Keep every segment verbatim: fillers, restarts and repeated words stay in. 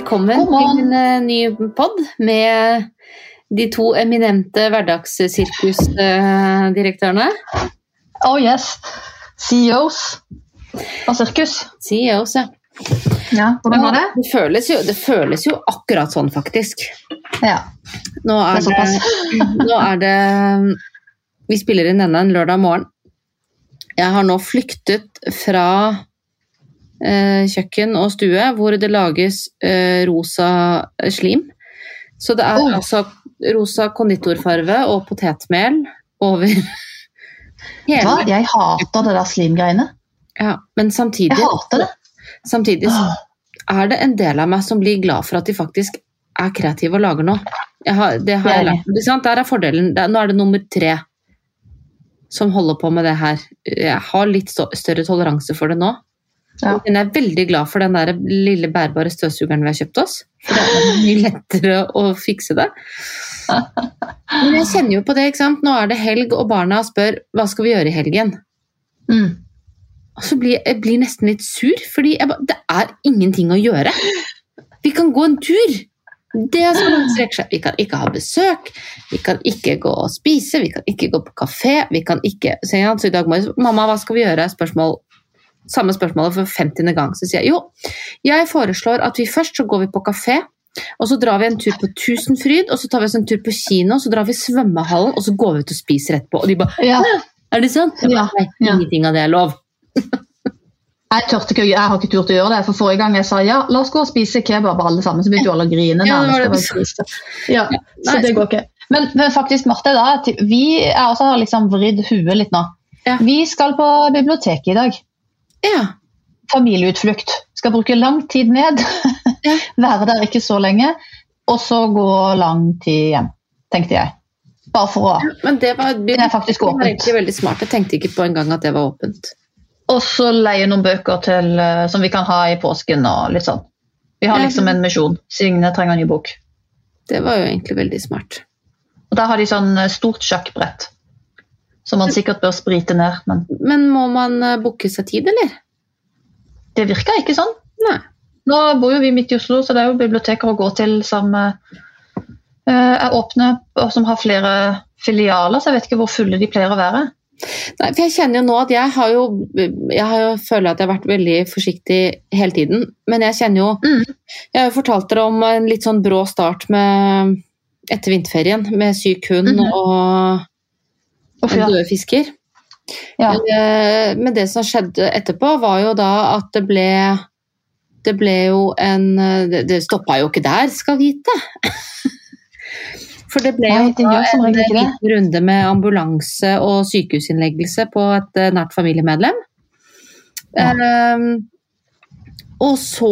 velkommen til en uh, ny podd med de to eminente hverdagssirkusdirektørene. Uh, oh yes, C E Os og sirkus. C E Os, ja. Ja, hvordan var det? Det føles jo, det føles jo akkurat sånn, faktisk. Ja, nå er det, det nå er det, vi spiller inn denne en lørdag morgen. Jeg har nå flyktet fra eh, kjøkken og stue, hvor det lages eh, rosa slim. Så det er oh. altså rosa konditorfarve og potetmel over hele. Hva? Jeg hater det der slimgreiene. Ja, men samtidig... Jeg hater det. Samtidig er det en del av meg som blir glad for at de faktisk er kreative og lager noe. Jeg har, det har jeg lært. Der er fordelen. Nå er det nummer tre som holder på med det her. Jeg har litt større toleranse for det nå. Ja. Jeg er veldig glad for den der lille bærbare støvsugeren vi har kjøpt oss. For det er mye lettere å fikse det. Men jeg kjenner jo på det, ikke sant? Nå er det helg, og barna spør, hva skal vi gjøre i helgen? Mm. Og så blir jeg blir nesten litt sur, fordi jeg ba, det er ingenting å gjøre. Vi kan gå en tur. Det er sånn at strekker seg. Vi kan ikke ha besøk, vi kan ikke gå og spise, vi kan ikke gå på kafé, vi kan ikke... Så i dag må jeg, mamma, hva skal vi gjøre? Spørsmål, samme spørsmålet for femtiende gang. Så sier jeg, jo, jeg foreslår at vi først så går vi på kafé, og så drar vi en tur på Tusenfryd, og så tar vi oss en tur på kino, og så drar vi svømmehallen, og så går vi ut og spiser etterpå. Og de bare, ja. Er det sant? Ja. Nei, ingenting av det er lov. Jeg tørte ikke, jeg har ikke turt å gjøre det, for forrige gang jeg sa ja, la oss gå og spise kebab alle sammen, så begynte jo alle å grine. Ja, det det. Ja, så det går ikke. Men, men faktisk, Marte, da, vi er også liksom vridd huet litt nå. Ja. Vi skal på biblioteket i dag. Ja. Familieutflukt. Skal bruke lang tid ned, ja. Være der ikke så lenge, og så gå lang tid hjem, tenkte jeg. Bare for å... Ja, men det var, det er faktisk åpent. Det var egentlig veldig smart. Jeg tenkte ikke på en gang at det var åpent. Og så leie noen bøker til, som vi kan ha i påsken og litt sånn. Vi har liksom en misjon. Signe trenger en ny bok. Det var jo egentlig veldig smart. Og der har de sånn stort sjakkbrett, som man sikkert bør sprite ned. Men, men må man booke seg tid, eller? Det virker ikke sånn. Nei. Nå bor jo vi midt i Oslo, så det er jo biblioteker å gå til som uh, er åpne, og som har flere filialer, så jeg vet ikke hvor fulle de pleier å være. Nei, for jeg kjenner jo nå at jeg har jo, jeg har jo føler at jeg har vært veldig forsiktig hele tiden, men jeg kjenner jo, mm. jeg har jo fortalt dere om en litt sånn brå start med, etter vinterferien, med syk hund mm-hmm. og, og døde fisker. Ja. Men, men det som skjedde etterpå var jo da at det ble, det ble jo en, det, det stoppet jo ikke der, skal vite. For det ble jo Nei, det en liten runde med ambulanse og sykehusinnleggelse på et nært familiemedlem. Ja. Um, og så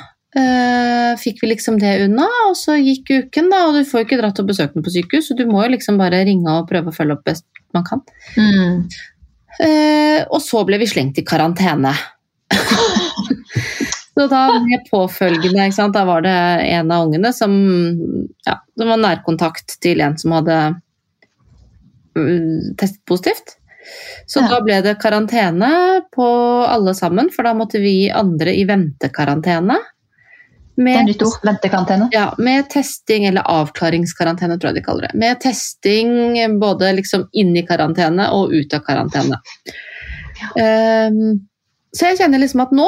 uh, fikk vi liksom det unna, og så gikk uken da, og du får jo ikke dratt og besøkt den på sykehus, så du må jo liksom bare ringe og prøve å følge opp best man kan. Mm. Uh, og så ble vi slengt i karantene. Så da ble påfølgende, ikke sant? Da var det en av ungene som, ja, som var nærkontakt til en som hadde testet positivt. Så ja. Da ble det karantene på alle sammen, for da måtte vi andre i ventekarantene. Med, det er nytt ord, ventekarantene. Ja, med testing, eller avklaringskarantene tror jeg de kaller det. Med testing både liksom inn i karantene og ut av karantene. Ja. Um, så jeg kjenner liksom at nå...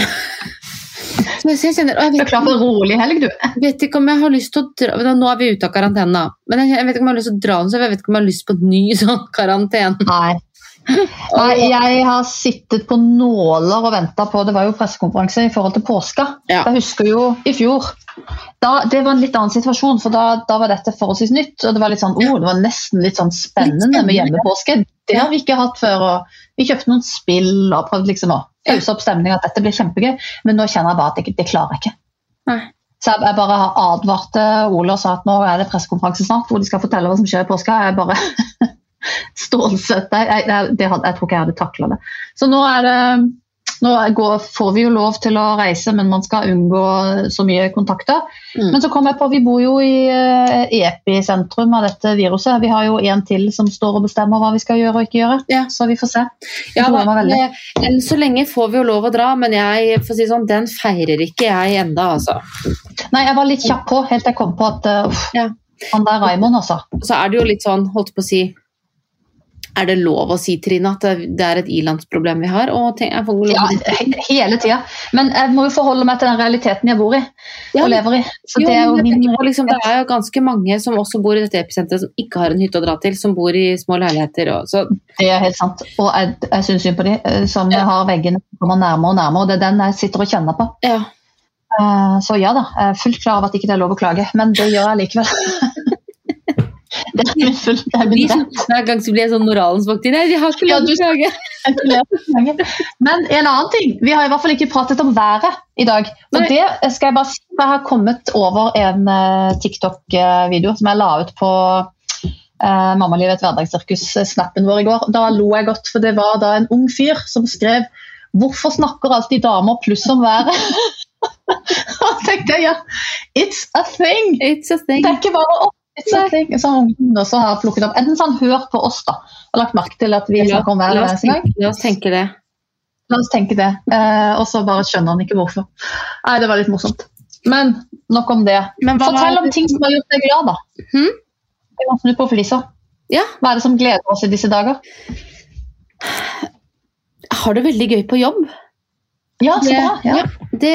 Så jeg kjenner, jeg du er klar for en rolig helg, du. Jeg vet ikke om jeg har lyst til å dra, nå er vi ute av karantene, men jeg vet ikke om jeg har lyst til å dra den, så jeg vet ikke om jeg har lyst på en ny sånn karantene. Nei. Nei, jeg har sittet på nåler og ventet på, det var jo pressekonferanse i forhold til påska. Ja. Jeg husker jo i fjor, da, det var en litt annen situasjon, for da, da var dette forholdsvis nytt, og det var litt sånn, oh, det var nesten litt sånn spennende med hjemmepåske. Det har vi ikke hatt før, og vi kjøpte noen spill og prøvde liksom å pause opp stemningen at dette blir kjempegøy, men nå kjenner jeg bare at det, det klarer jeg ikke. Nei. Så jeg, jeg bare har advart Ole og sa at nå er det pressekonferanse snart, hvor de skal fortelle hva som skjer i påska. Jeg bare stålsett, jeg, jeg, jeg, jeg tror ikke jeg hadde taklet det. Så nå er det, nå går, får vi jo lov til å reise, men man skal unngå så mye kontakter. Mm. Men så kom jeg på, vi bor jo i uh, episentrum av dette viruset. Vi har jo en til som står og bestemmer hva vi skal gjøre og ikke gjøre. Ja. Så vi får se. Ja, da, enn så lenge får vi jo lov å dra, men jeg, for å si sånn, den feirer ikke jeg enda, altså. Nei, jeg var litt kjapp på, helt til jeg kom på at uh, ja. han der Raimond, altså. Så er det jo litt sånn, holdt på å si, er det lov å si, Trine, at det er et ilandsproblem vi har? Og tenk, jeg får lov... Ja, hele tiden. Men jeg må jo forholde meg til den realiteten jeg bor i, ja, og lever i. Så jo, det, er jo min... på, liksom, det er jo ganske mange som også bor i dette episenteret, som ikke har en hytte å dra til, som bor i små leiligheter. Og, så... Det er helt sant. Og jeg, jeg synes synd på de, som ja. har veggene som kommer nærmere og nærmere, og det er den jeg sitter og kjenner på. Ja. Uh, så ja da, jeg er fullt klar over at ikke det er lov å klage, men det gjør jeg likevel. Det er min full, det er min rett. Hver gang så blir jeg sånn moralens vokter. Nei, de har ikke lov til å klage. Men en annen ting, vi har i hvert fall ikke pratet om været i dag. Og det skal jeg bare si, jeg har kommet over en uh, TikTok-video som jeg la ut på uh, Mammalivet et hverdagssirkus-snappen vår i går. Da lo jeg godt, for det var da en ung fyr som skrev «Hvorfor snakker alltid damer pluss om været?» Og tenkte jeg, ja, it's a thing. It's a thing. Det er ikke bare opp. Ting, som ungen også har plukket opp. Enten sånn hørt på oss da, og lagt merke til at vi snakker om været hver gang. La oss tenke det. La oss tenke det. Eh, og så bare skjønner han ikke hvorfor. Nei, det var litt morsomt. Men nok om det. Fortell om ting som har gjort deg glad da. Hmm? Jeg var snu på Felicia. Ja. Hva er det som gleder oss i disse dager? Har du veldig gøy på jobb? Ja, så bra. Ja. Ja, det,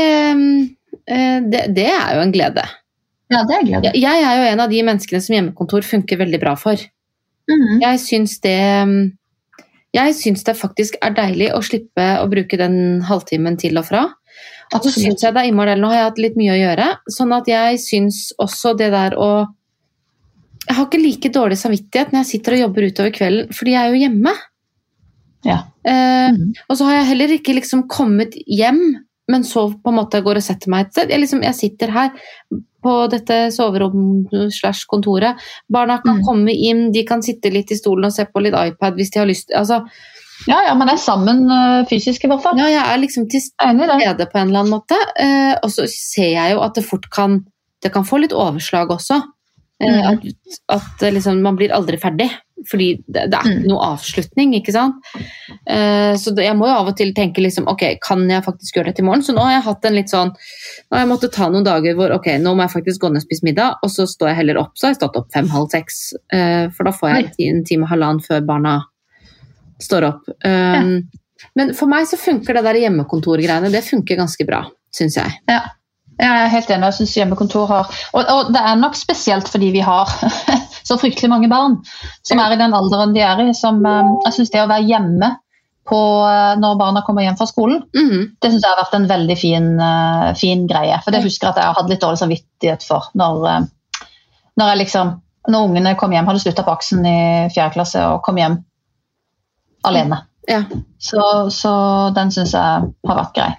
det, det er jo en glede. Ja, det er glede. Jeg er jo en av de menneskene som hjemmekontor funker veldig bra for. Mm. Jeg synes det jeg synes det faktisk er deilig å slippe å bruke den halvtimen til og fra. Og så synes jeg det er immorell. Nå har jeg hatt litt mye å gjøre, sånn at jeg synes også det der å jeg har ikke like dårlig samvittighet når jeg sitter og jobber utover kvelden, fordi jeg er jo hjemme. Ja. Eh, mm. Og så har jeg heller ikke liksom kommet hjem, men så på en måte går og setter meg et sted. Jeg, liksom, jeg sitter her på dette soverom-slash-kontoret. Barna kan mm. komme inn, de kan sitte litt i stolen og se på litt iPad hvis de har lyst. Altså, ja, ja, man er sammen uh, fysisk i hvert fall. Ja, jeg er liksom til stede på en eller annen måte. Uh, og så ser jeg jo at det fort kan, det kan få litt overslag også. Uh, mm. At, at liksom, man blir aldri ferdig. Fordi det, det er ikke noe avslutning, ikke sant? Uh, så det, jeg må jo av og til tenke liksom, ok, kan jeg faktisk gjøre det til morgen? Så nå har jeg hatt en litt sånn, nå har jeg måttet ta noen dager hvor, ok, nå må jeg faktisk gå ned og spise middag, og så står jeg heller opp, så har jeg stått opp fem, halv seks, uh, for da får jeg en, en time og halvannen før barna står opp. Um, ja. Men for meg så funker det der hjemmekontorgreiene, det funker ganske bra, synes jeg. Ja. Jeg er helt enig, jeg synes hjemmekontor har, og, og det er nok spesielt fordi vi har så fryktelig mange barn som er i den alderen de er i, som jeg synes det å være hjemme på, når barna kommer hjem fra skolen, mm-hmm. det synes jeg har vært en veldig fin, fin greie, for det husker jeg at jeg hadde litt dårlig samvittighet for, når, når jeg liksom, når ungene kom hjem, hadde sluttet på aksen i fjerde klasse og kom hjem alene. Ja. Så, så den synes jeg har vært grei.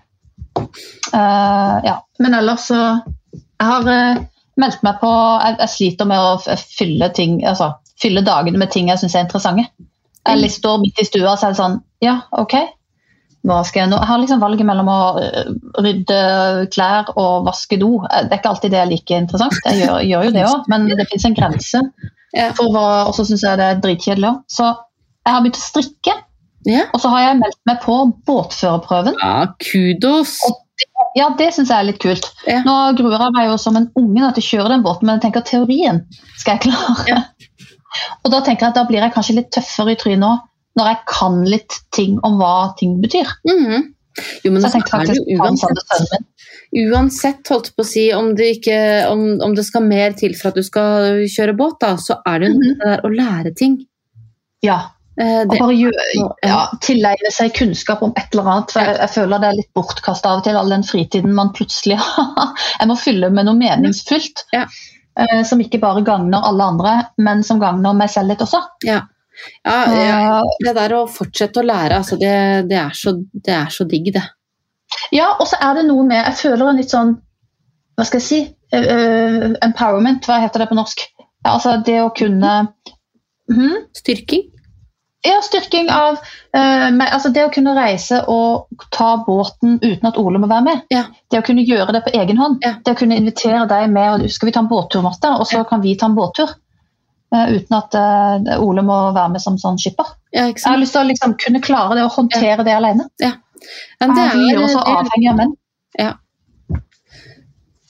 Uh, ja, men ellers så jeg har uh, meldt meg på jeg, jeg sliter med å fylle ting altså, fylle dagene med ting jeg synes er interessante jeg mm. står midt i stua og så er det sånn, ja, ok hva skal jeg nå, jeg har liksom valget mellom å uh, rydde klær og vaske do, det er ikke alltid det er like interessant jeg gjør, gjør jo det også, men det finnes en grense ja. For hva, og så synes jeg det er dritkjedelig også. Så jeg har begynt å strikke ja. Og så har jeg meldt meg på båtførerprøven. Ja, kudos! Det, ja, det synes jeg er litt kult. Ja. Nå gruer jeg meg jo som en unge til å kjøre den båten, men jeg tenker teorien skal jeg klare. Ja. Og da tenker jeg at da blir jeg kanskje litt tøffere i trynet nå, når jeg kan litt ting om hva ting betyr. Mm-hmm. Jo, men så jeg tenker faktisk uansett, uansett holdt på å si, om det, ikke, om, om det skal mer til for at du skal kjøre båt, da, så er det jo mm-hmm. det der å lære ting. Ja. Uh, det, og bare gjør, ja, tilegne seg kunnskap om et eller annet, for jeg, jeg føler det er litt bortkastet av og til, all den fritiden man plutselig har. Jeg må fylle med noe meningsfullt, ja. uh, som ikke bare gagner alle andre, men som gagner meg selv litt også. Ja, ja, ja. Det der å fortsette å lære, altså det, det, er så, det er så digg det. Ja, og så er det noe med, jeg føler en litt sånn, hva skal jeg si, uh, empowerment, hva heter det på norsk? Ja, altså det å kunne... Hmm? Styrking? Ja, styrking av uh, med, altså det å kunne reise og ta båten uten at Ole må være med. Ja. Det å kunne gjøre det på egen hånd. Ja. Det å kunne invitere deg med, og skal vi ta en båttur, Martha? Og så ja. Kan vi ta en båttur. Uh, uten at uh, Ole må være med som sånn skipper. Ja, jeg har lyst til å liksom, kunne klare det og håndtere ja. Det alene. Ja. Men det er, vi er også avhengig av menn. Ja.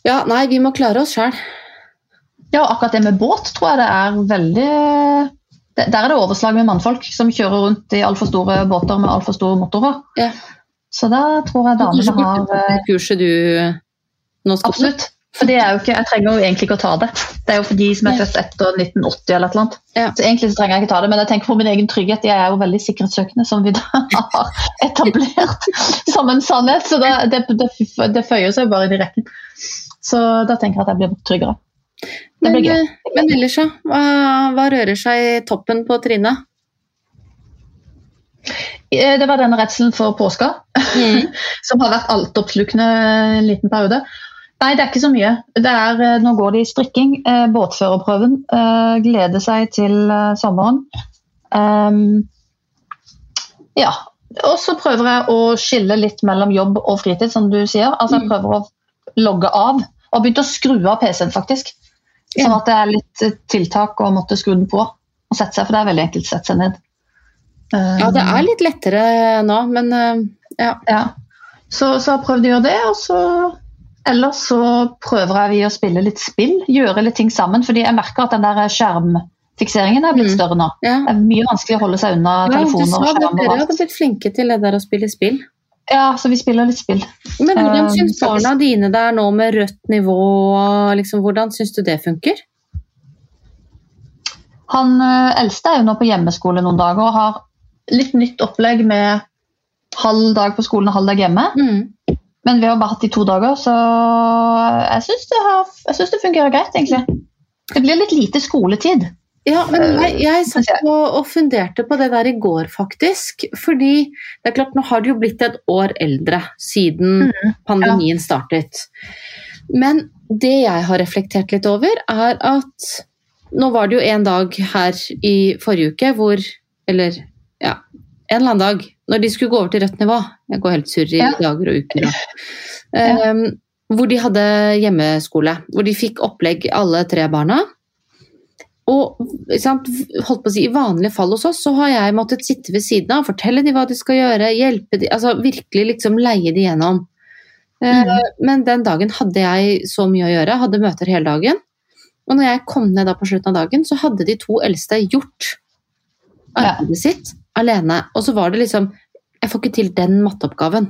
Ja, nei, vi må klare oss selv. Ja, akkurat det med båt tror jeg det er veldig... Der er det overslag med mannfolk som kjører rundt i alt for store båter med alt for store motorer. Ja. Så da tror jeg damene har... Kurset du nå skal... Absolutt. For det er jo ikke, jeg trenger jo egentlig ikke å ta det. Det er jo for de som er født etter nitten åtti eller et eller annet. Ja. Så egentlig så trenger jeg ikke ta det, men jeg tenker for min egen trygghet. Jeg er jo veldig sikkerhetssøkende, som vi da har etablert som en sannhet. Så det, det, det, det føyer seg bare i rekken. Så da tenker jeg at jeg blir tryggere. Det men, blir gøy. Men ellers så, hva, hva rører seg i toppen på Trine? Det var denne redselen for påska, mm. som har vært altoppslukende en liten periode. Nei, det er ikke så mye. Det er, nå går det i strikking, eh, båtførerprøven, eh, gleder seg til eh, sommeren. Um, ja, og så prøver jeg å skille litt mellom jobb og fritid, som du sier. Altså jeg prøver å logge av, og begynte å skru av P C-en faktisk. Sånn at det er litt tiltak å måtte skru den på og sette seg, for det er veldig enkelt å sette seg ned. Um, ja, det er litt lettere nå, men uh, ja. ja. Så, så jeg har prøvd å gjøre det, og så... Ellers så prøver jeg å spille litt spill, gjøre litt ting sammen, fordi jeg merker at den der skjermfikseringen er blitt større nå. Ja. Det er mye vanskelig å holde seg unna ja, telefoner og skjerm. Dere hadde blitt flinke til det der å spille spill. Ja, så vi spiller litt spill. Men hvordan synes barna dine der nå med rødt nivå, liksom, hvordan synes du det funker? Han eldste er jo nå på hjemmeskole noen dager, og har litt nytt opplegg med halv dag på skolen og halv dag hjemme. Mm. Men vi har bare hatt det i to dager, så jeg synes det, har, jeg synes det fungerer greit, egentlig. Det blir litt lite skoletid. Ja, men jeg, jeg satt på og funderte på det der i går, faktisk. Fordi det er klart, nå har det jo blitt et år eldre siden mm, pandemien ja. startet. Men det jeg har reflektert litt over, er at nå var det jo en dag her i forrige uke hvor, eller ja, en eller annen dag, når de skulle gå over til rødt nivå, jeg går helt surr i ja. dager og uker, ja. um, hvor de hadde hjemmeskole, hvor de fikk opplegg alle tre barna, og sant, holdt på å si, i vanlige fall hos oss, så har jeg måttet sitte ved siden av, fortelle de hva de skal gjøre, hjelpe de, altså virkelig liksom leie de gjennom. Mm. Uh, men den dagen hadde jeg så mye å gjøre, hadde møter hele dagen, og når jeg kom ned da på slutten av dagen, så hadde de to eldste gjort arbeidet ja. sitt, alene, og så var det liksom jeg får ikke til den matteoppgaven.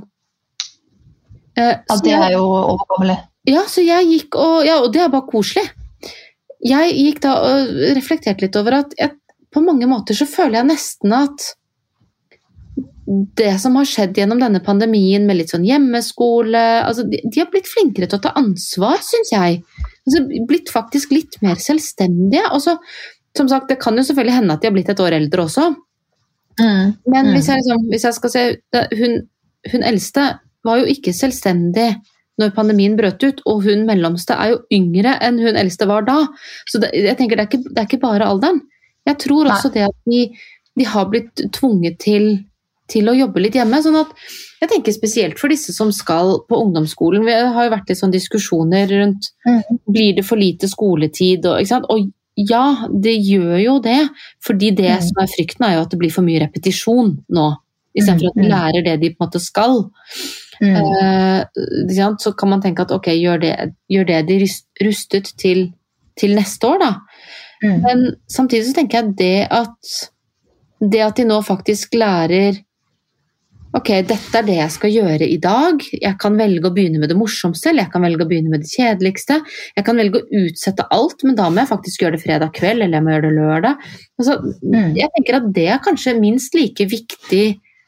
Uh, ja, det er jo overkommelig. Ja, så jeg gikk og, ja, og det er bare koselig. Jeg gikk da og reflekterte litt over at jeg, på mange måter så føler jeg nesten at det som har skjedd gjennom denne pandemien med litt sånn hjemmeskole, altså de, de har blitt flinkere til å ta ansvar, synes jeg. Altså, blitt faktisk litt mer selvstendige, og så, som sagt, det kan jo selvfølgelig hende at de har blitt et år eldre også. Mm, Men hvis jeg, liksom, hvis jeg skal se hun, hun eldste var jo ikke selvstendig når pandemien brøt ut, og hun mellomste er jo yngre enn hun eldste var da, så det, jeg tenker det er, ikke, det er ikke bare alderen. Jeg tror også Nei. det at de, de har blitt tvunget til, til å jobbe litt hjemme, sånn at jeg tenker spesielt for disse som skal på ungdomsskolen, vi har jo vært litt sånn diskusjoner rundt mm. blir det for lite skoletid, og, ikke sant? Og ja, det gjør jo det, fordi det mm. som er frykten er jo at det blir for mye repetisjon nå, i stedet for at de lærer det de på en måte skal. Mm. Uh, så kan man tenke at ok, gjør det, gjør det de rustet til, til neste år da. Mm. Men samtidig så tenker jeg det at, det at de nå faktisk lærer ok, dette er det jeg skal gjøre i dag. Jeg kan velge å begynne med det morsomste, eller jeg kan velge å begynne med det kjedeligste. Jeg kan velge å utsette alt, men da må jeg faktisk gjøre det fredag kveld, eller jeg må gjøre det lørdag. Altså, mm. Jeg tenker at det er kanskje minst like viktig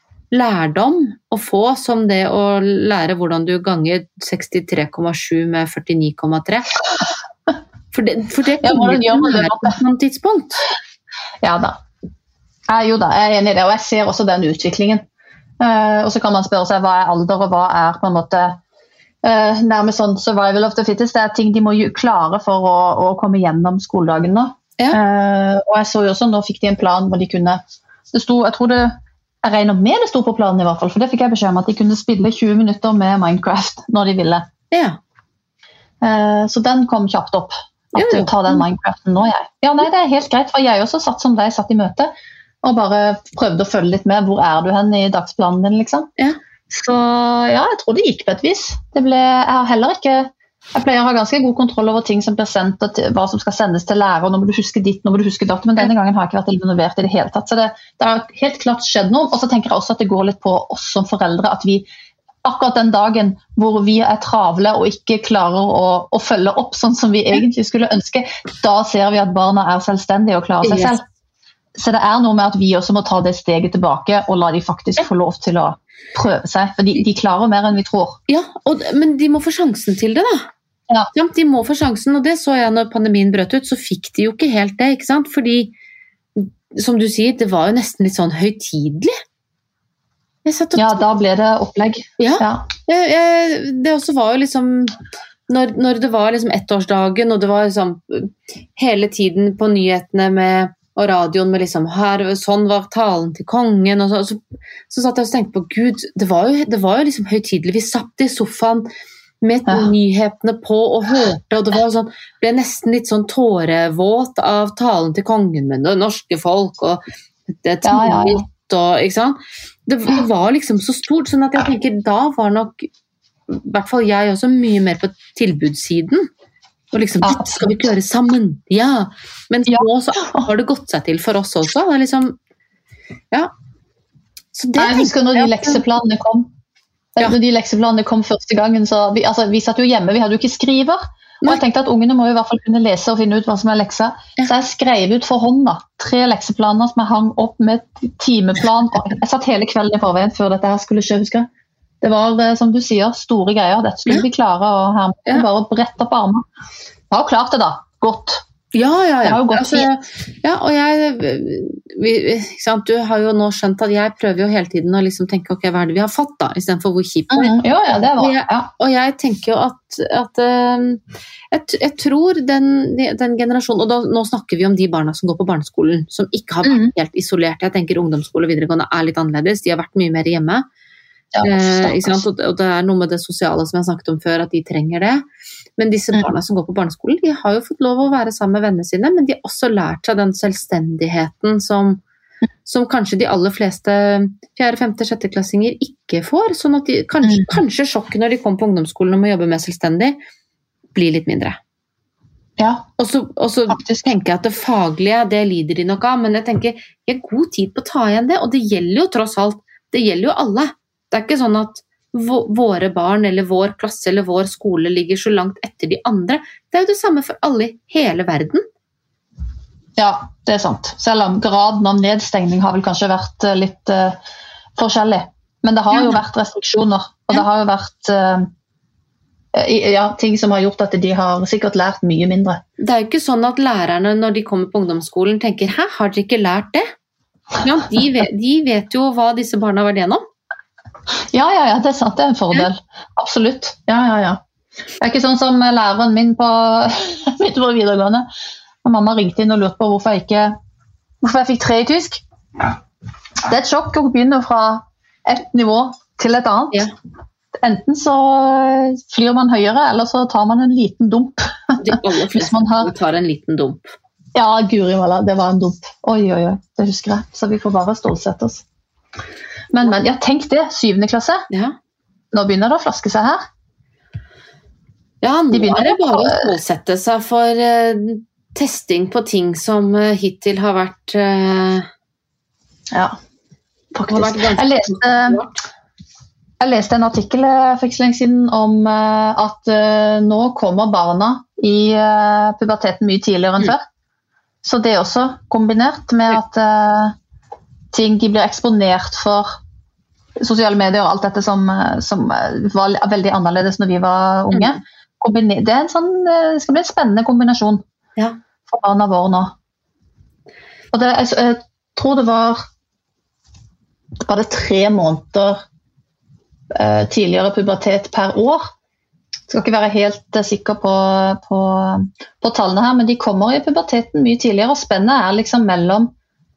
lærdom å få som det å lære hvordan du ganger sekstitre komma sju med førtini komma tre. For det, for det kan ja, du gjøre på et tidspunkt. Ja da. Ja, jo da, jeg er enig i det, og jeg ser også den utviklingen. Uh, og så kan man spørre seg hva er alder og hva er på en måte uh, nærmest sånn survival of the fittest. Det er ting de må klare for å, å komme gjennom skoledagen nå. Ja. Uh, og jeg så jo også, nå fikk de en plan hvor de kunne, det sto, jeg tror det, jeg regner med det sto på planen i hvert fall, for det fikk jeg beskjed om at de kunne spille tjue minutter med Minecraft når de ville. Ja. Uh, så den kom kjapt opp, at ja, ta den Minecraften nå jeg. Ja, nei, det er helt greit, for jeg også satt som deg satt i møte, og bare prøvde å følge litt med. Hvor er du hen i dagsplanen din, liksom? Ja. Så ja, jeg tror det gikk på et vis. Det ble, jeg har heller ikke Jeg pleier å ha ganske god kontroll over ting som blir sendt, og hva som skal sendes til lærer, nå må du huske ditt, nå må du huske datt, men denne gangen har jeg ikke vært involvert i det hele tatt. Så det, det har helt klart skjedd noe, og så tenker jeg også at det går litt på oss som foreldre, at vi akkurat den dagen hvor vi er travle og ikke klarer å, å følge opp sånn som vi egentlig skulle ønske, da ser vi at barna er selvstendige og klarer seg selv. Så det er noe med at vi også må ta det steget tilbake og la de faktisk få lov til å prøve seg, for de, de klarer mer enn vi tror. Ja, og, men de må få sjansen til det da. Ja. Ja, de må få sjansen, og det så jeg når pandemien brøt ut, så fikk de jo ikke helt det, ikke sant? Fordi, som du sier, det var jo nesten litt sånn høytidelig. Og... Ja, da ble det opplegg. Ja, ja. Jeg, jeg, det også var jo liksom, når, når det var liksom ettårsdagen, og det var liksom hele tiden på nyhetene med, og radioen med liksom, her, sånn var talen til kongen, og så, så, så satt jeg og tenkte på, Gud, det var jo, det var jo liksom høytidelig, vi satt i sofaen, med ja. nyhetene på og hørte, og det var sånn, ble nesten litt sånn tårevåt av talen til kongen med det norske folk, og det tillit, ja, ja, ja. og, ikke sant? Det, det var liksom så stort, sånn at jeg tenker, da var nok, i hvert fall jeg også, mye mer på tilbudssiden, og liksom, dette skal vi gjøre sammen, ja, men ja. nå så har det gått seg til for oss også, det er liksom, ja. Så det jeg husker når de lekseplanene kom, Ja. Når de lekseplanene kom første gangen, så vi, altså, vi satt jo hjemme, vi hadde jo ikke skriver, og jeg tenkte at ungene må jo i hvert fall kunne lese og finne ut hva som er leksa, ja. Så jeg skrev ut for hånd da, tre lekseplaner som jeg hang opp med timeplan, og jeg satt hele kvelden i forveien før dette her skulle skje, husker jeg. Det var, som du sier, store greier, dette skulle ja. vi klare, og her måtte vi ja. bare brette opp armer. Jeg har jo klart det da, godt. Ja, ja, ja. Det har jo gått altså, ja, og jeg, vi, ikke sant, du har jo nå skjønt at jeg prøver jo hele tiden å liksom tenke, ok, hva er det vi har fått da, i stedet for hvor kjipt det er. Mm, ja, ja, det var, ja. Og jeg, og jeg tenker jo at, at jeg, jeg tror den, den generasjonen, og da, nå snakker vi om de barna som går på barneskolen, som ikke har vært mm. helt isolert. Jeg tenker ungdomsskole og videregående er litt annerledes, de har vært mye mer hjemme. Ja, eh, ikke sant? Og, og det er noe med det sosiale som jeg har snakket om før, at de trenger det. Men disse barna som går på barneskolen, de har jo fått lov å være sammen med vennene sine, men de har også lært seg den selvstendigheten som, som kanskje de aller fleste fjerde, femte, sjette klassinger ikke får, sånn at de, kanskje, kanskje sjokket når de kommer på ungdomsskolen og må jobbe med selvstendig, blir litt mindre. Ja, og så, og så tenker jeg at det faglige, det lider de nok av, men jeg tenker, jeg har god tid på å ta igjen det, og det gjelder jo tross alt, det gjelder jo alle. Det er ikke sånn at våre barn eller vår klasse eller vår skole ligger så langt etter de andre. Det er jo det samme for alle i hele verden. Ja, det er sant. Selv om graden av nedstengning har vel kanskje vært litt uh, forskjellig. Men det har jo vært restriksjoner, og det har jo vært uh, ja, ting som har gjort at de har sikkert lært mye mindre. Det er jo ikke sånn at lærerne når de kommer på ungdomsskolen tenker, hæ, har dere ikke lært det? Ja, de, vet, de vet jo hva disse barna har vært igjennom. Ja, ja, ja, det er sant, det er en fordel. Absolutt. Ja, ja, ja. Det er ikke sånn som læreren min på, på videregående. Og mamma ringte inn og lurte på hvorfor jeg, ikke, hvorfor jeg fikk tre i tysk. Det er et sjokk å begynne fra et nivå til et annet. Ja. Enten så flyr man høyere, eller så tar man en liten dump. De aller fleste har... tar en liten dump. Ja, Guri Malla, det var en dump. Oi, oi, oi, det husker jeg. Så vi får bare stålsette oss. Men, men, ja, tenk det, syvende klasse. Ja. Nå begynner det å flaske seg her. Ja, nå De er det bare å stålsette seg for uh, testing på ting som uh, hittil har vært uh, Ja, faktisk. Vært jeg, leste, jeg leste en artikkel for ikke så lenge siden om uh, at uh, nå kommer barna i uh, puberteten mye tidligere enn mm. før. Så det er også kombinert med at uh, ting de blir eksponert for sosiale medier og alt dette som, som var veldig annerledes når vi var unge. Kombiner- det, er en sånn, det skal bli en spennende kombinasjon ja. for barna våre nå. Og det, jeg, jeg tror det var, var det tre måneder uh, tidligere pubertet per år. Jeg skal ikke være helt uh, sikker på, på, på tallene her, men de kommer i puberteten mye tidligere, og spennet er liksom mellom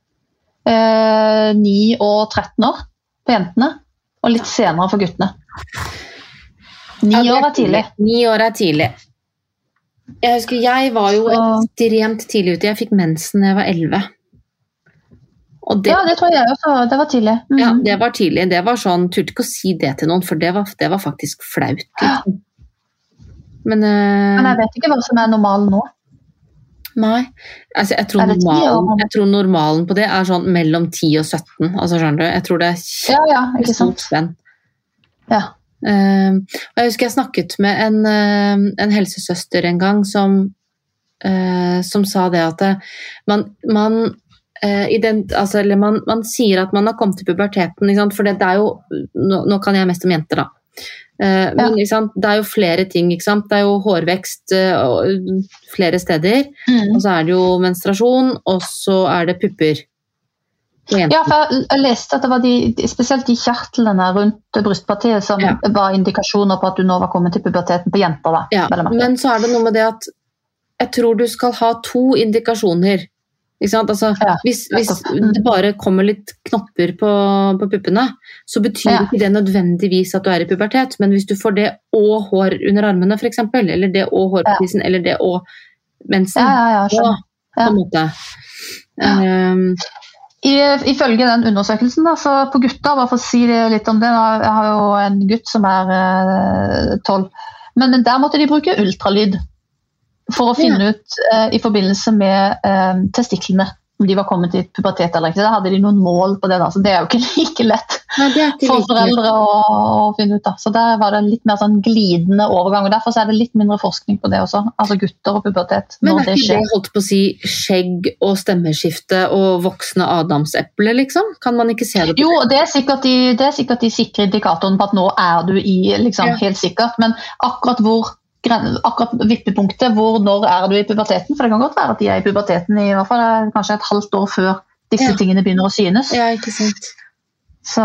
ni uh, og tretten år på jentene, og litt senere for guttene. Ni ja, år er tidlig. Ni år er tidlig. Jeg husker, jeg var jo ekstremt tidlig ute. Jeg fikk mensen da jeg var elleve. Ja, det tror jeg også. Det var tidlig. Mm. Ja, det var tidlig. Det var sånn, turte ikke å si det til noen, for det var, det var faktisk flaut. Liksom. Men, uh, Men jeg vet ikke hva som er normalen nå. Nei, altså, jeg, tror normalen, jeg tror normalen på det er sånn mellom ti og sytten, altså skjønner du? Jeg tror det er kjempestort spenn. Ja. Uh, og jeg husker jeg snakket med en, uh, en helsesøster en gang som, uh, som sa det at man, man, uh, den, altså, eller man, man sier at man har kommet til puberteten, for det, det er jo, nå, nå kan jeg mest om jenter da, Uh, men ja. Det er jo flere ting, ikke sant? Det er jo hårvekst uh, flere steder, mm. og så er det jo menstruasjon, og så er det pupper. Ja, for jeg, jeg leste at det var de, spesielt de kjertlene rundt brystpartiet som ja. Var indikasjoner på at du nå var kommet til puberteten på jenter. Da, ja. Men så er det noe med det at jeg tror du skal ha to indikasjoner. Ikke sant? Altså, ja. hvis, hvis det bare kommer litt knopper på, på puppene, så betyr ja. Ikke det nødvendigvis at du er i pubertet, men hvis du får det og hår under armene for eksempel, eller det og hår på tissen, ja. Eller det og mensen, ja, ja, ja, ja, på en måte. Ja. Um, I, ifølge den undersøkelsen, da, så på gutter, bare for å si litt om det, jeg har jo en gutt som er tolv, uh, men der måtte de bruke ultralyd. For å finne ja. Ut uh, i forbindelse med uh, testiklene, om de var kommet i pubertet eller ikke. Da hadde de noen mål på det, da, så det er jo ikke like lett ja, ikke for like foreldre å, å finne ut. Da. Så der var det litt mer sånn glidende overgang, og derfor er det litt mindre forskning på det også, altså gutter og pubertet. Men er ikke det, det holdt på å si skjegg og stemmeskifte og voksne adamseple, liksom? Kan man ikke se det på jo, det? Det er sikkert de, det er sikkert de sikre indikatoren på at nå er du i, liksom, ja. Helt sikkert, men akkurat hvor akkurat vippepunktet hvor når er du i puberteten, for det kan godt være at de er i puberteten i hvert fall kanskje et halvt år før disse ja. Tingene begynner å synes. Ja, ikke sant. Så,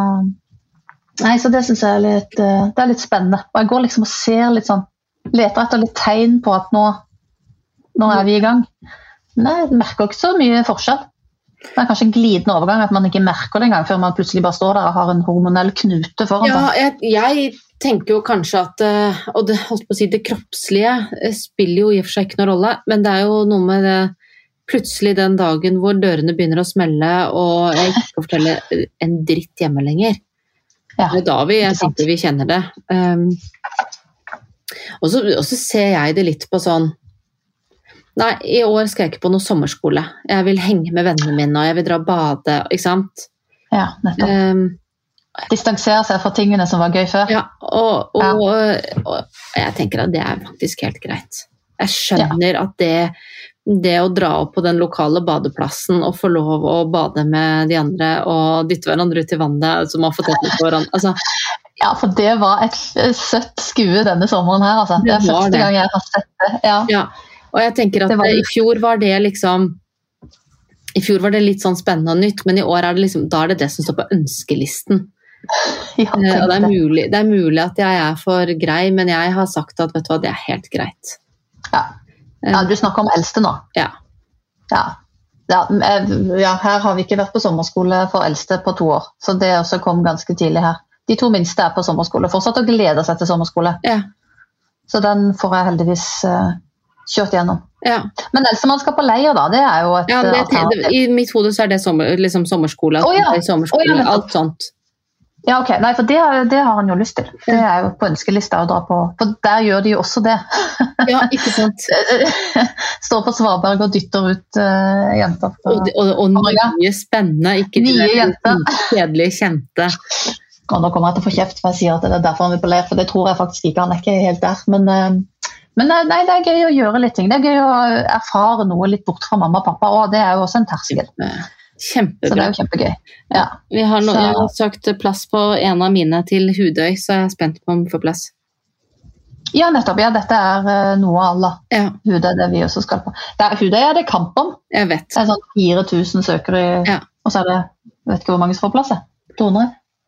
nei, så det synes jeg er litt, det er litt spennende. Og jeg går liksom og ser litt sånn, leter etter litt tegn på at nå, nå er vi i gang. Men jeg merker ikke så mye forskjell. Det er kanskje en glidende overgang at man ikke merker det engang før man plutselig bare står der og har en hormonell knute foran ja, jeg, jeg tenker jo kanskje at, og det, holdt på å si, det kroppslige spiller jo i og for seg ikke noen rolle, men det er jo noe med det, plutselig den dagen hvor dørene begynner å smelle, og jeg ikke skal fortelle en dritt hjemme lenger. Ja, det er da vi, jeg tenker vi kjenner det. Um, og, så, og så ser jeg det litt på sånn, nei, i år skal jeg ikke på noe sommerskole. Jeg vil henge med vennene mine, og jeg vil dra og bade, ikke sant? Ja, nettopp. Um, distansere seg fra tingene som var gøy før. Ja, og, og, ja. Og, og jeg tenker at det er faktisk helt greit. Jeg skjønner ja. At det, det å dra opp på den lokale badeplassen og få lov å bade med de andre og dytte hverandre ut i vannet som har fått et litt på hverandre. Altså, ja, for det var et søtt skue denne sommeren her. Altså. Det er første det. Gang jeg har sett det. Ja. Ja. Og jeg tenker at var... i fjor var det liksom i fjor var det litt sånn spennende og nytt, men i år er det liksom, da er det det som står på ønskelisten. Ja, og det er, mulig, det er mulig at jeg er for grei, men jeg har sagt at vet du hva, det er helt greit. Ja, ja du snakker om eldste nå. Ja. Ja. Ja, ja, her har vi ikke vært på sommerskole for eldste på to år, så det også kom ganske tidlig her. De to minste er på sommerskole, fortsatt og gleder seg til sommerskole. Ja. Så den får jeg heldigvis uh, kjørt gjennom. Ja. Men eldste man skal på leir da, det er jo et ja, det, I mitt hode så er det sommer, liksom sommerskole, oh, ja. sommerskole oh, ja, alt sånt. Ja, ok. Nei, for det, det har han jo lyst til. Det er jo på ønskelista å dra på, for der gjør de jo også det. Ja, ikke sant. Står på Svaberg og dytter ut uh, jenter. På, og, og, og nye spennende, ikke nye jenter. Kjedelige kjente. Og nå kommer jeg til å få kjeft, for jeg sier at det er derfor han vil på leir, for det tror jeg faktisk ikke, han er ikke helt der. Men, uh, men nei, det er gøy å gjøre litt ting. Det er gøy å erfare noe litt bort fra mamma og pappa, og det er jo også en terskel. Kjempebra. Så det er jo kjempegøy. Ja. Vi har, no, jeg har sagt plass på en av mine til Hudøy, så jeg er spent på om vi får plass. Ja, nettopp. Ja, dette er uh, noe av alle. Ja. Hudøy er det vi også skal på. Det er, Hudøy er det kamp om. Jeg vet. Det er sånn fire tusen søkere, ja. Og så er det, jeg vet ikke hvor mange som får plass. to hundre.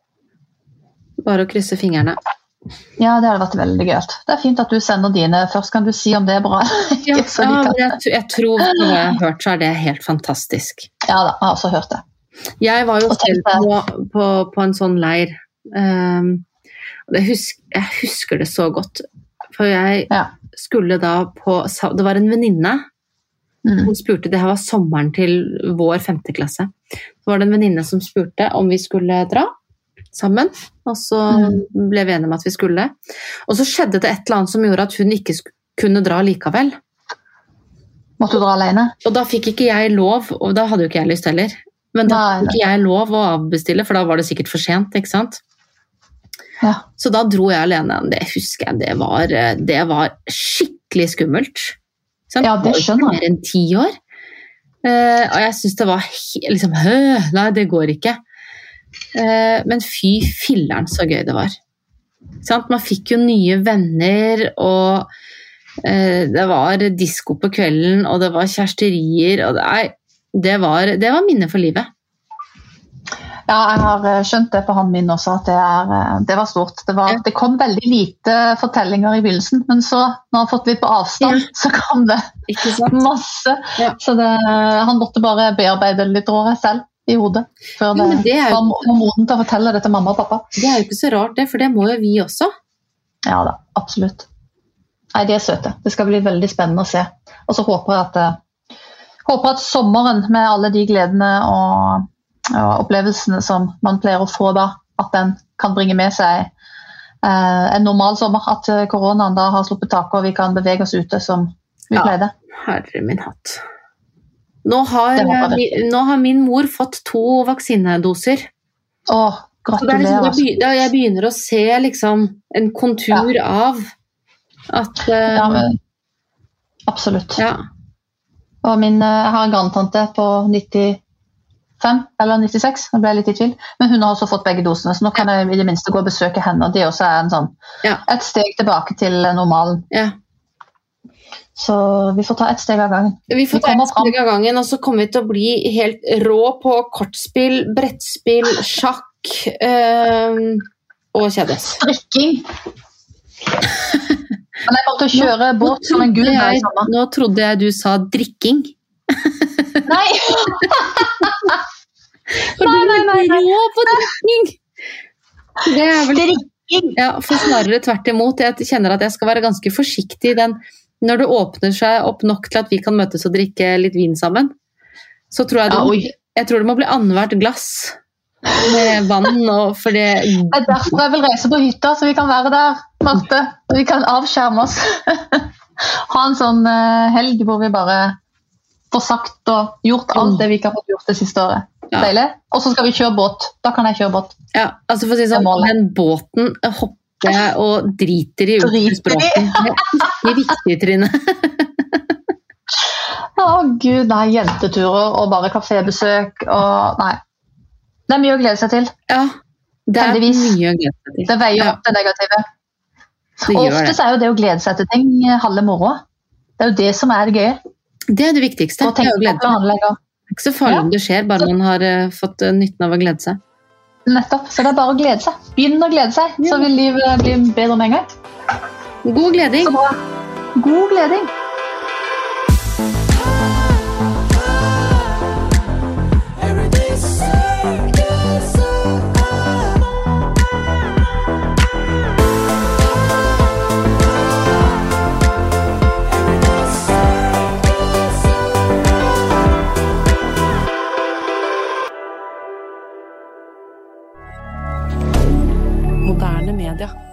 Bare å krysse fingrene. Ja, det hadde vært veldig gøyalt. Det er fint at du sender dine. Først kan du si om det er bra. Ja, ja jeg, jeg tror når jeg har hørt, så er det helt fantastisk. Ja da, jeg har også hørt det. Jeg var jo selv på, på, på en sånn leir. Um, og husk, jeg husker det så godt. For jeg ja. Skulle da på, det var en venninne mm. som spurte, det her var sommeren til vår femte klasse. Så var det en venninne som spurte om vi skulle dra. sammen, og så mm. ble vi enige om at vi skulle. Og så skjedde det et eller annet som gjorde at hun ikke kunne dra likevel. Måtte du dra alene? Og da fikk ikke jeg lov, og da hadde jo ikke jeg lyst heller, men da fikk ikke jeg lov å avbestille, for da var det sikkert for sent, ikke sant? Ja. Så da dro jeg alene. Det husker jeg, det var, det var skikkelig skummelt. Sant? Ja, det skjønner jeg. Mer enn ti år. Uh, og jeg synes det var liksom, hø, nei, det går ikke. Uh, men fy filleren så gøy det var. Sant? Man fikk jo nye venner, og uh, det var disco på kvelden, og det var kjæresterier, og det, nei, det var, det var minne for livet. Ja, jeg har skjønt det på han min også, at det, er, det var stort. Det, var, det kom veldig lite fortellinger i begynnelsen, men så, når han har fått litt på avstand, ja. Så kom det masse. Ja. Så det, han måtte bare bearbeide litt råd selv i hodet, før det, jo, det jo, var moden til å fortelle det til mamma og pappa. Det er jo ikke så rart det, for det må jo vi også. Ja da, absolutt. Nei, de er søte. Det skal bli veldig spennende å se. Og så håper jeg at, håper at sommeren med alle de gledene og og opplevelsene som man pleier å få da, at den kan bringe med seg eh, en normal sommer, at koronaen da har sluppet tak og vi kan bevege oss ute som vi pleide. Ja, herre min hatt. Nå har, nå har min mor fått to vaksinedoser. Åh, gratulerer. Så det er liksom, da jeg begynner å se liksom en kontur ja. Av at eh, ja, men, absolutt. Ja. Og min, jeg har en grandtante på nitti fem eller nittiseks, nå ble jeg litt i tvil, men hun har også fått begge dosene, så nå kan jeg i det minste gå og besøke henne, og det også er en sånn, ja. Et steg tilbake til normalen. Ja. Så vi får ta et steg av gangen. Vi får ta et steg av gangen, og så kommer vi til å bli helt rå på kortspill, brettspill, sjakk øh, og kjedes. Strikking. Men jeg måtte kjøre nå, båt som en gud her i sommer. Nå trodde jeg du sa drikking. Nei. nei, nei, nei, nei. Rå på drikking. Det er vel drikking. Ja, for snarere tvert imot. Jeg kjenner at jeg skal være ganske forsiktig i den. Når det åpner seg opp nok til at vi kan møtes og drikke litt vin sammen, så tror jeg det, ja, jeg tror det må bli annethvert glass med vann. Og for det... det er derfor jeg vil reise på hytta, så vi kan være der, Marte. Vi kan avskjerme oss. Ha en sånn helg hvor vi bare får sagt og gjort alt det vi ikke har fått gjort det siste året. Ja. Deilig. Og så skal vi kjøre båt. Da kan jeg kjøre båt. Ja, altså for å si sånn, den båten hopper jeg og driter i utspråken. Det er viktig, Trine. Å Gud, nei, jenteturer og bare kafébesøk og nei. Det er mye å glede seg til. Ja, det er Heldigvis. Mye å glede seg til. Det veier opp det negative. Det og oftest er jo det å glede seg til ting halve moroa. Det er jo det som er det gøye. Det er det viktigste. Det er, det er ikke så farlig om det skjer, bare man har uh, fått uh, nytten av å glede seg. Nettopp, så det er bare å glede seg. Begynn å glede seg, ja. Så vil livet bli bedre med en gang. God gleding. Så bra. God gleding. Moderne media.